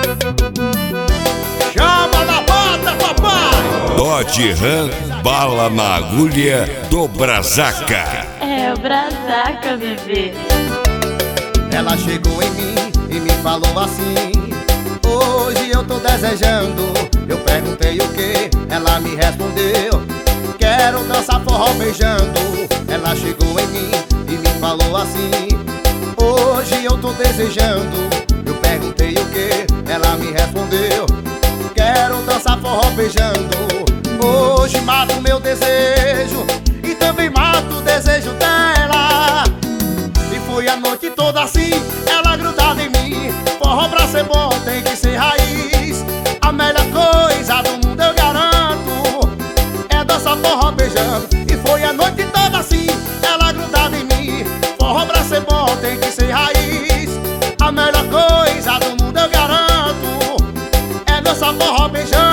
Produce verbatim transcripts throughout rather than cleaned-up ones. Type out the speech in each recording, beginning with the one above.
Chama na bota, papai! Dodge Ram, bala na agulha do Brazaca. É o Brazaca, bebê. Ela chegou em mim e me falou assim: hoje eu tô desejando. Eu perguntei o que, ela me respondeu: quero dançar forró beijando. Ela chegou em mim e me falou assim: hoje eu tô desejando. Eu perguntei o que, ela me respondeu: quero dançar forró beijando. Hoje mato meu desejo e também mato o desejo dela. E foi a noite toda assim, ela grudada em mim. Forró pra ser bom tem que ser raiz. A melhor coisa do mundo eu garanto é dançar forró beijando. E foi a noite toda assim, ela grudada em mim. Forró pra ser bom tem que ser raiz. A melhor coisa do mundo eu garanto é dançar forró beijando.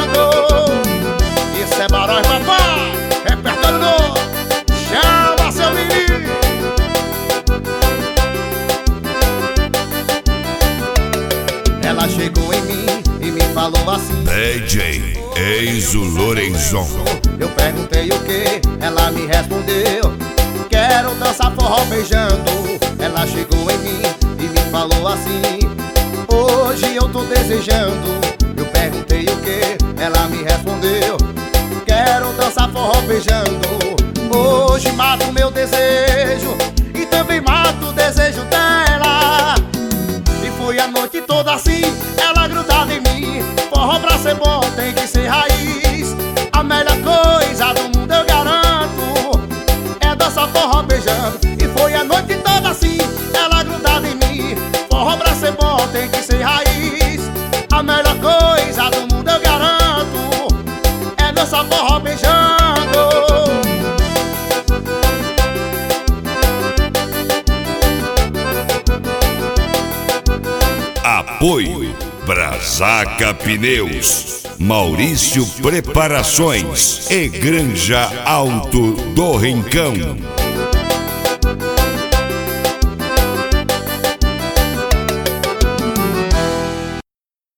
Isso é Barões, papai, repertório novo. Chama seu menino. Ela chegou em mim e me falou assim: D J Eizo Lorenzon. eu perguntei o que, ela me respondeu: quero dançar forró beijando. Ela chegou em mim e me falou assim: hoje eu tô desejando. Eu perguntei o que, ela me respondeu: quero dançar forró beijando. Hoje mato meu desejo e também mato o desejo dela. E foi a noite toda assim, ela grudada em mim. Forró pra ser bom tem que ser raiz. A melhor coisa do mundo eu garanto é dançar forró beijando. E foi a noite toda assim, ela grudada em mim. Forró pra ser bom tem que ser raiz. A melhor coisa do mundo eu garanto é dançar forró beijando. Apoio Brazaca Pneus, Maurício Preparações e Granja Alto do Rincão.